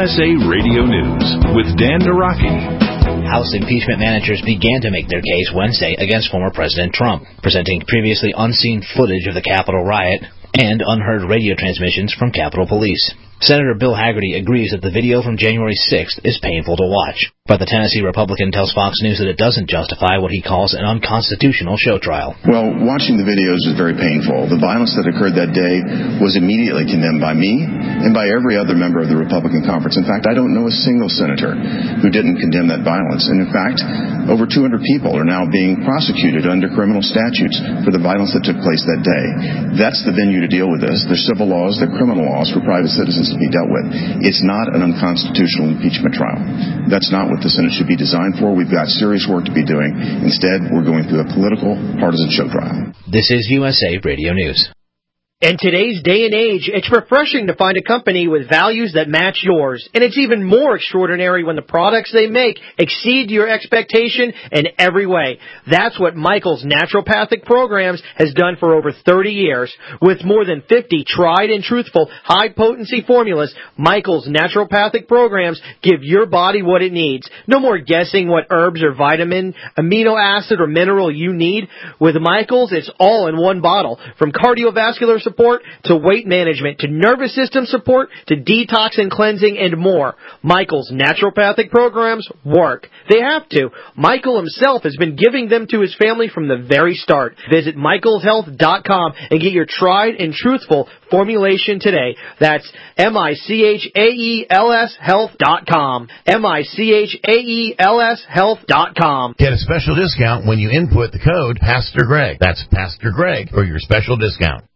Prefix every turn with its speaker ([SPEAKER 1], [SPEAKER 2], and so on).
[SPEAKER 1] USA Radio News with Dan Naraki.
[SPEAKER 2] House impeachment managers began to make their case Wednesday against former President Trump, presenting previously unseen footage of the Capitol riot and unheard radio transmissions from Capitol Police. Senator Bill Hagerty agrees that the video from January 6th is painful to watch, but the Tennessee Republican tells Fox News that it doesn't justify what he calls an unconstitutional show trial.
[SPEAKER 3] Well, watching the videos is very painful. The violence that occurred that day was immediately condemned by me and by every other member of the Republican conference. In fact, I don't know a single senator who didn't condemn that violence. And in fact, over 200 people are now being prosecuted under criminal statutes for the violence that took place that day. That's the venue to deal with this. There's civil laws, there are criminal laws for private citizens to be dealt with. It's not an unconstitutional impeachment trial. That's not what the Senate should be designed for. We've got serious work to be doing. Instead, we're going through a political, partisan show trial.
[SPEAKER 2] This is USA Radio News.
[SPEAKER 4] In today's day and age, it's refreshing to find a company with values that match yours. And it's even more extraordinary when the products they make exceed your expectation in every way. That's what Michael's Naturopathic Programs has done for over 30 years. With more than 50 tried and truthful high-potency formulas, Michael's Naturopathic Programs give your body what it needs. No more guessing what herbs or vitamin, amino acid, or mineral you need. With Michael's, it's all in one bottle. From cardiovascular support to weight management to nervous system support to detox and cleansing and more. Michael's Naturopathic Programs work. They have to. Michael himself has been giving them to his family from the very start. Visit michaelshealth.com and get your tried and truthful formulation today. That's MICHAELS health.com. MICHAELS health.com.
[SPEAKER 5] Get a special discount when you input the code Pastor Greg. That's Pastor Greg for your special discount.